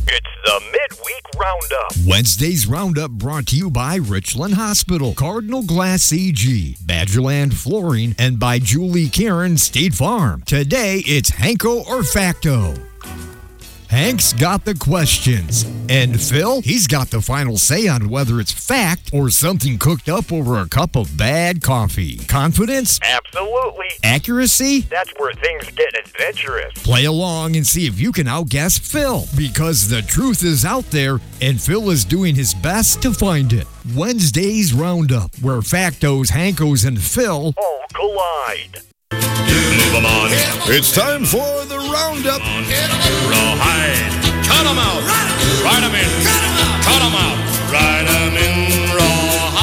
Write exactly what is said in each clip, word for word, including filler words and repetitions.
It's the Midweek Roundup. Wednesday's Roundup brought to you by Richland Hospital, Cardinal Glass C G, Badgerland Flooring, and by Julie Karen State Farm. Today, it's Hanko or Facto. Hank's got the questions, and Phil, he's got the final say on whether it's fact or something cooked up over a cup of bad coffee. Confidence? Absolutely. Accuracy? That's where things get adventurous. Play along and see if you can outguess Phil, because the truth is out there, and Phil is doing his best to find it. Wednesday's Roundup, where Factos, Hankos, and Phil all collide. Move 'em on. It's time for the Roundup. Rawhide. Cut 'em out. Ride 'em in. Cut 'em out. Ride 'em in. Rawhide.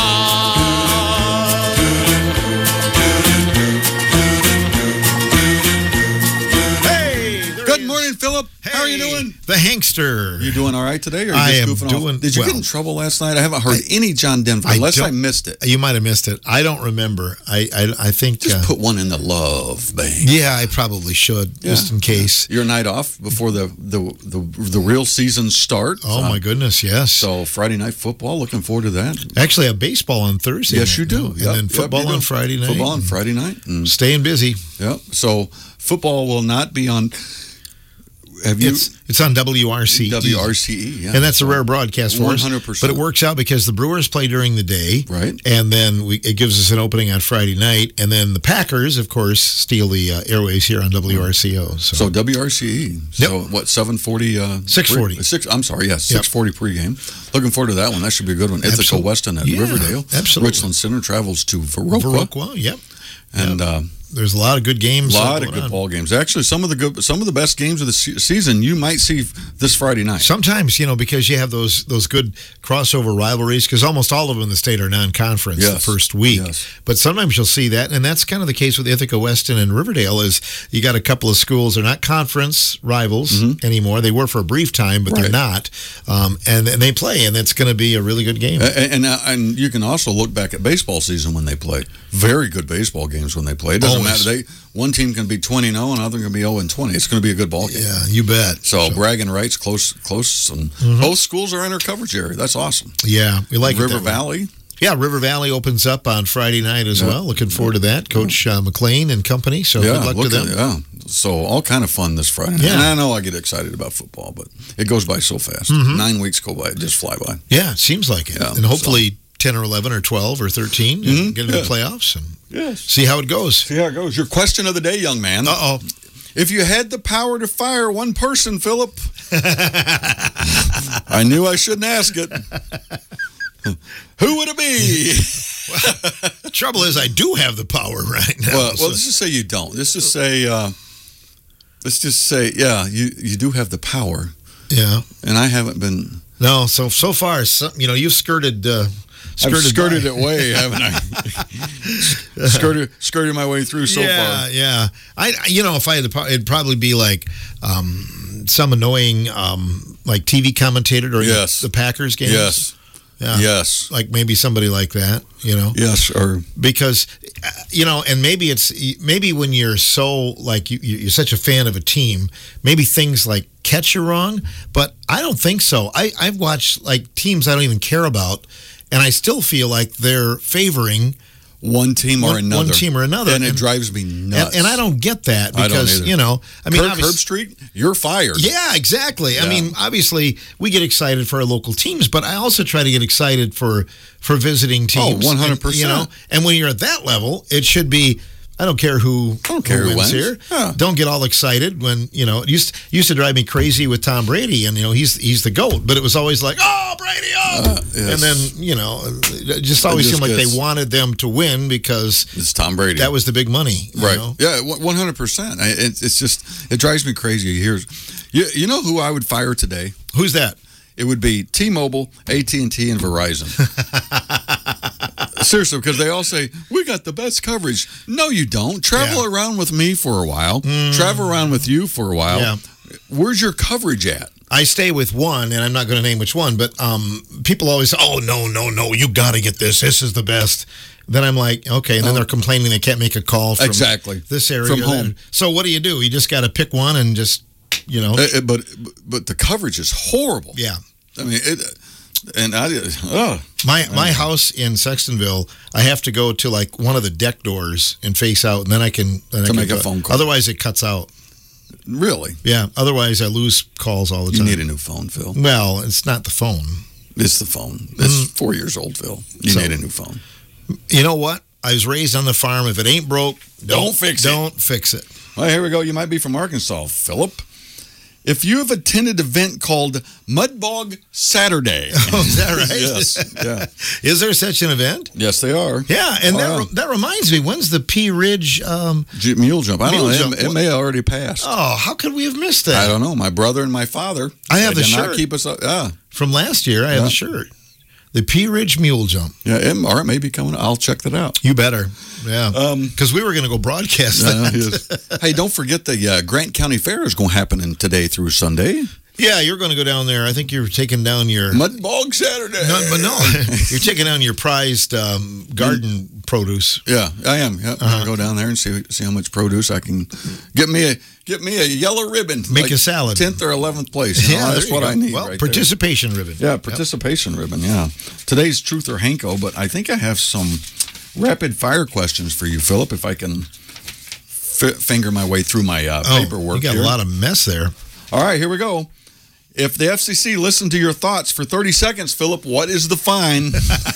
Hey. Good morning, Philip. Hey, how are you doing? The Hankster. You doing all right today? Or are you I just am goofing doing off? Did you well. get in trouble last night? I haven't heard I, any John Denver, I unless I don't- missed it. You might have missed it. I don't remember. I I, I think. Just uh, put one in the love bank. Yeah, I probably should, Yeah. just in case. Your night off before the the the, the real season starts. Oh, my goodness, yes. So Friday night football. Looking forward to that. Actually, I have baseball on Thursday. Yes, night, you do. no? And Yep, then yep, football you do. on Friday night. Football on Friday night. And, Staying busy. yep. So football will not be on. Have you? It's it's on W R C E. W R C E, yeah. And that's a rare broadcast for us. one hundred percent. But it works out because the Brewers play during the day. Right. And then we, it gives us an opening on Friday night. And then the Packers, of course, steal the uh, airways here on W R C O. So, So W R C E. So what? Seven forty. Uh, six forty. Pre, six. I'm sorry. Yes, six forty pregame. Looking forward to that one. That should be a good one. Ithaca Absolutely. Weston at Yeah, Riverdale. absolutely. Richland Center travels to Viroqua. Viroqua, yep. And Yep. uh, There's a lot of good games. a lot of going good on. ball games. Actually, some of the good, some of the best games of the se- season you might see this Friday night. Sometimes, you know, because you have those those good crossover rivalries, because almost all of them in the state are non-conference Yes. the first week. Yes. But sometimes you'll see that, and that's kind of the case with Ithaca Weston and Riverdale. Is you got a couple of schools, they're not conference rivals anymore. They were for a brief time, but they're Mm-hmm. not. Right. Um, and, and they play, and it's going to be a really good game. And, and uh, and you can also look back at baseball season when they play. Very good baseball games when they play. It doesn't Always. matter. They one team can be twenty and oh, and another can be oh and twenty. It's going to be a good ball game. Yeah, you bet. So, bragging rights, close, close, and both schools are in our coverage area. That's awesome. Yeah, we like it River that way. Valley. Yeah, River Valley opens up on Friday night as Yeah. well. Looking forward to that. Coach uh, McLean and company. So Yeah, good luck to look them. at- yeah. So all kind of fun this Friday night. Yeah. And I know I get excited about football, but it goes by so fast. Nine weeks go by, just fly by. Yeah, it seems like it. Yeah, and hopefully ten or eleven or twelve or thirteen and Mhm, get into yeah. the playoffs and Yes. see how it goes. See how it goes. Your question of the day, young man. Uh-oh. If you had the power to fire one person, Philip, I knew I shouldn't ask it. Who would it be? The trouble is I do have the power right now. Well, so- well, let's just say you don't. Let's just say, uh, let's just say, yeah, you, you do have the power, yeah. and I haven't been. No, so so far, some, you know, you've skirted uh, I've skirted, skirted by. it way, haven't I? skirted, skirted my way through so yeah, far. yeah. I, I- you know, if I had the power, it'd probably be like um, some annoying, um, like T V commentator during Yes. the, the Packers games. Yes, Yeah. yes, Like maybe somebody like that, you know. yes. Or Because, uh, you know, and maybe it's maybe when you're so like you, you're such a fan of a team, maybe things like catch you wrong. But I don't think so. I I've watched like teams I don't even care about, and I still feel like they're favoring one team or one, another. one team or another, and it drives me nuts. And, and I don't get that I don't because either. you know, I mean, Kirk obviously- Herbstreit, you're fired. yeah, exactly. I Yeah. mean, obviously, we get excited for our local teams, but I also try to get excited for for visiting teams. Oh, one hundred And, percent. You know, and when you're at that level, it should be. I don't care who, I don't care who who wins wins. here. Yeah. Don't get all excited when you know. It used used to drive me crazy with Tom Brady, and you know he's he's the GOAT, but it was always like, oh, Brady up, Uh, yes. and then you know, it just always just seemed like gets- they wanted them to win because It's Tom Brady. that was the big money, you Right. know? Yeah, one hundred percent. It, it's just, it drives me crazy. Here's, you, you know who I would fire today? Who's that? It would be T-Mobile, A T and T, and Verizon. Seriously, because they all say, we got the best coverage. No, you don't. Travel Yeah. around with me for a while. Travel around with you for a while. Yeah. Where's your coverage at? I stay with one, and I'm not going to name which one, but um, people always say, oh, no, no, no, you got to get this. This is the best. Then I'm like, okay, and then Oh. they're complaining they can't make a call from Exactly. this area. From or that. home. So what do you do? You just got to pick one and just you know. Uh, but but the coverage is horrible. Yeah. I mean, it, and I, oh. My my house in Sextonville, I have to go to like one of the deck doors and face out, and then I can then To I can make a go. phone call. Otherwise, it cuts out. Really? Yeah. Otherwise, I lose calls all the You time. need a new phone, Phil. Well, it's not the phone. It's the phone. It's four years old, Phil. You So- need a new phone. You know what? I was raised on the farm. If it ain't broke, don't, Don't fix it. Don't fix it. Well, here we go. You might be from Arkansas, Philip. If you have attended an event called Mudbog Saturday. Oh, is that right? Yes. Yeah. Is there such an event? Yes, they are. Yeah, and Oh, that yeah. re- that reminds me. When's the Pea Ridge? Um, J- Mule jump. I don't Mule know. jump. It, it may have already passed. oh, how could we have missed that? I don't know. My brother and my father. I have they the did not shirt. keep us up. Yeah. From last year, I have Yeah. the shirt. The Pea Ridge Mule Jump. Yeah. It, or it may be coming. I'll check that out. You better. Yeah. Um, Because we were going to go broadcast Uh, that. yes. Hey, don't forget the uh, Grant County Fair is going to happen in today through Sunday. Yeah, you're going to go down there. I think you're taking down your. Mudbog Saturday. No, but no, you're taking down your prized um, garden produce. Yeah, I am. Yeah, Uh-huh. I'll go down there and see see how much produce I can get me a get me a yellow ribbon. Make a salad. Tenth or eleventh place. You know, there that's you what go. I need. Well, right participation ribbon. there. Yeah, participation ribbon. Yeah. Today's Truth or Hanko, but I think I have some rapid fire questions for you, Philip. If I can f- finger my way through my uh, Oh, paperwork. you got here. a lot of mess there. All right, here we go. If the F C C listened to your thoughts for thirty seconds, Philip, what is the fine?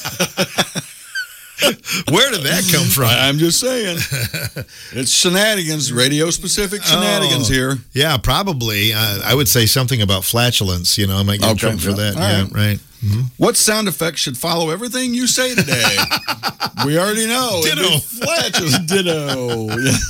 Where did that come from? I- I'm just saying. It's shenanigans, radio-specific shenanigans Oh. here. Yeah, probably. Uh, I would say something about flatulence. You know, I might get in Okay, trouble for yeah. that. All Yeah, right. right. What sound effect should follow everything you say today? We already know. It'd be Ditto. Flatulence. Ditto.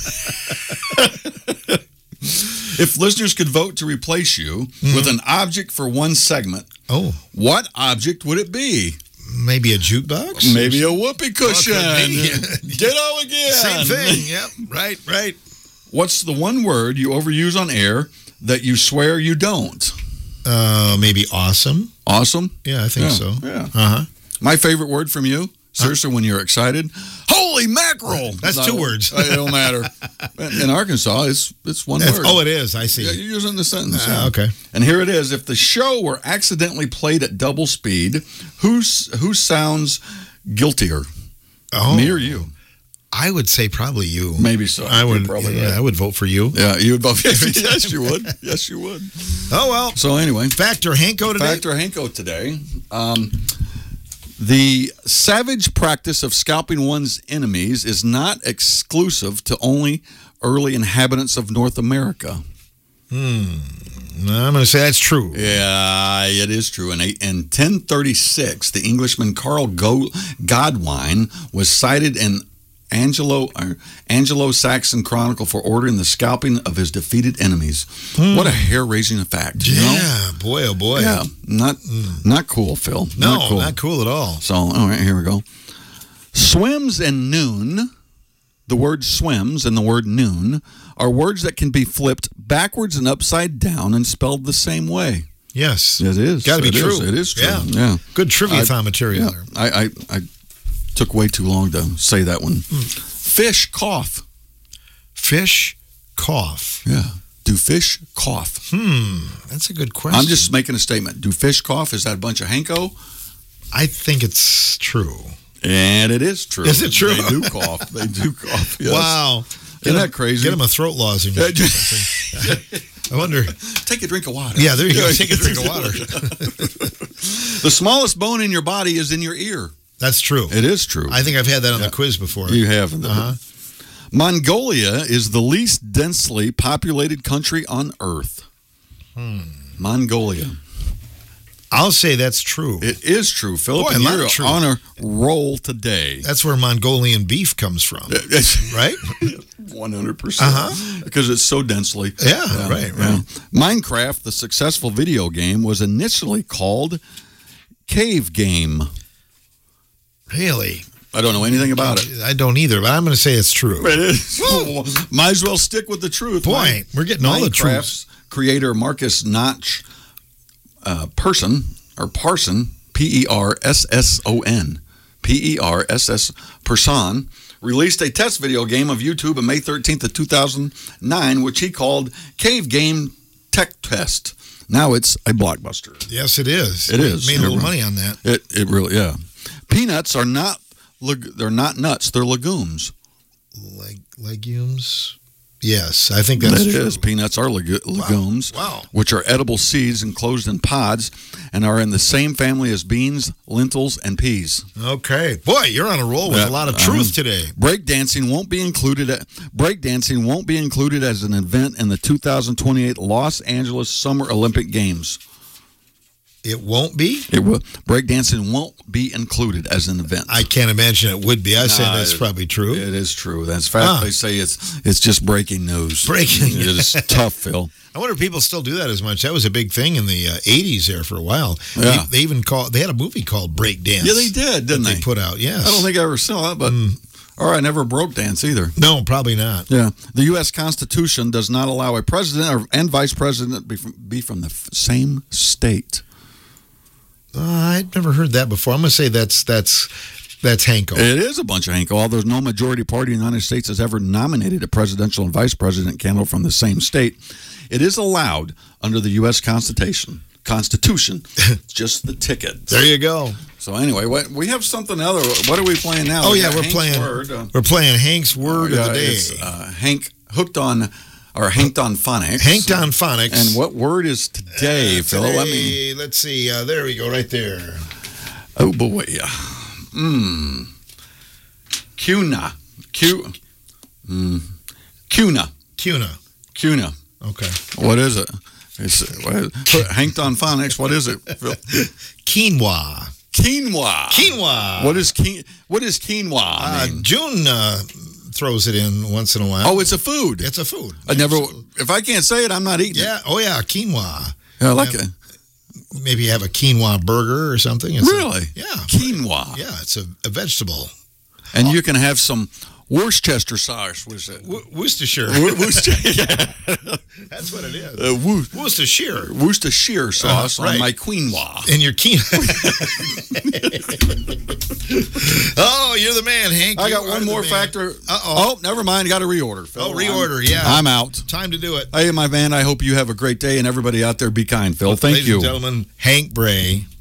Yeah. If listeners could vote to replace you with an object for one segment, Oh, what object would it be? maybe a jukebox? Maybe a whoopee cushion. could be. Ditto again. Same thing. Yep. Right, right. What's the one word you overuse on air that you swear you don't? Uh, maybe awesome. Awesome. Yeah, I think Yeah, so. yeah. Uh-huh. My favorite word from you, seriously, when you're excited, holy mackerel. That's two words. It don't matter. In Arkansas, it's it's one That's- word. oh, it is. I see. Yeah, you're using the sentence. Ah, yeah. okay. And here it is. If the show were accidentally played at double speed, who's who sounds guiltier? Oh, Me or you? I would say probably you. Maybe so. I You're would. probably yeah, right. I would vote for you. Yeah, you would both. Yes, you would. Yes, you would. Oh well. So anyway, Factor Hanko today. Factor Hanko today. Um, the savage practice of scalping one's enemies is not exclusive to only early inhabitants of North America. No, I'm going to say that's true. Yeah, it is true. In, eight, in ten thirty-six, the Englishman Carl Go- Godwine was cited in Anglo or Anglo-Saxon Chronicle for ordering the scalping of his defeated enemies. What a hair-raising fact! You know? Yeah, boy, oh boy. Yeah, not not cool, Phil. No, not cool. not cool at all. So, all right, here we go. Swims and noon, the word swims and the word noon are words that can be flipped backwards and upside down and spelled the same way. Yes. It is. Got to be It true. is. It is true. Yeah. Yeah. Good trivia I- thon material Yeah. there. I, I, I took way too long to say that one. Fish cough. Fish cough. Yeah. Do fish cough? Hmm. That's a good question. I'm just making a statement. Do fish cough? Is that a bunch of Hanko? I think it's true. And it is true. Is it true? They do cough. They do cough. Yes. Wow. Isn't that crazy? Get him a throat lozenge. or something. I wonder. Take a drink of water. Yeah, there you go. Take a drink of water. The smallest bone in your body is in your ear. That's true. It is true. I think I've had that on the quiz before. You have. Uh-huh. Mongolia is the least densely populated country on Earth. Hmm. Mongolia. I'll say that's true. It is true, Philip. Boy, and a lot you're of truth. on a roll today. That's where Mongolian beef comes from, right? one hundred percent. Uh-huh. Because it's so densely. Yeah, right, right. Minecraft, the successful video game, was initially called Cave Game. Really? I don't know anything about it. I don't either, but I'm going to say it's true. It is. Might as well stick with the truth. Boy, Mine- we're getting all the Minecraft's creator Marcus Notch uh, Person or Parson, P E R S S O N, P E R S S Person, released a test video game of YouTube on May thirteenth of two thousand nine, which he called Cave Game tech test. Now it's a blockbuster. Yes, it is. It is. Made a little money on that. It it really yeah. Peanuts are not they're not nuts. They're legumes. Leg, legumes. Yes, I think that's That true. is. Peanuts are leg- legumes, Wow. which are edible seeds enclosed in pods and are in the same family as beans, lentils, and peas. Okay. Boy, you're on a roll with Yeah, a lot of truth um, today. Breakdancing won't be included. At, breakdancing won't be included as an event in the two thousand twenty-eight Los Angeles Summer Olympic Games. It won't be? It will. Breakdancing won't be included as an event. I can't imagine it would be. I say Nah, that's it- probably true. It is true. That's fact. Huh. They say it's it's just breaking news. Breaking. It is tough, Phil. I wonder if people still do that as much. That was a big thing in the uh, eighties there for a while. Yeah. They, they even call they had a movie called Breakdance. Yeah, they did, didn't that they? put out. Yes. I don't think I ever saw it, but or I never broke dance either. No, probably not. Yeah, the U S Constitution does not allow a president or, and vice president be from, be from the f- same state. Uh, I'd never heard that before. I'm going to say that's that's that's Hanko. It is a bunch of Hanko. Although no majority party in the United States has ever nominated a presidential and vice president candidate from the same state, it is allowed under the U S Constitution. Constitution, just the ticket. There you go. So anyway, what, we have something other. What are we playing now? Oh We yeah, got we're Hank's playing. Word. Uh, We're playing Hank's word yeah, of the day. it's, uh, Hank hooked on, or Hanked on phonics. Hanked on phonics. And what word is today, Uh, Phil? Let me. today, let's see. Uh, there we go, right there. Oh boy. Mmm. Cuna. Q. Mm. Cuna. Cuna. Cuna. Okay. What is it? It's what is, Hanked on phonics. What is it, Phil? Quinoa. Quinoa. Quinoa. What is quinoa? What is quinoa? Uh, mean? June uh, throws it in once in a while. Oh, it's a food. It's a food. I never. If I can't say it, I'm not eating Yeah. it. Oh, yeah. Quinoa. Yeah, I like Yeah. it. Maybe have a quinoa burger or something. It's a- Really? yeah. Quinoa. Yeah. It's a, a vegetable. And you can have some Worcestershire sauce with it. W- Worcestershire. Wo- Worcester, yeah. That's what it is. Uh, Wor- Worcestershire. Worcestershire sauce Uh, right. on my quinoa. And your quinoa. Oh, you're the man, Hank. I You got are one the more man. factor. Uh-oh. Oh, never mind. Got to reorder. Phil. Oh, reorder, I'm, yeah. I'm out. Time to do it. Hey, my man, I hope you have a great day, and everybody out there be kind, Phil. Thank Ladies you. and gentlemen, Hank Bray.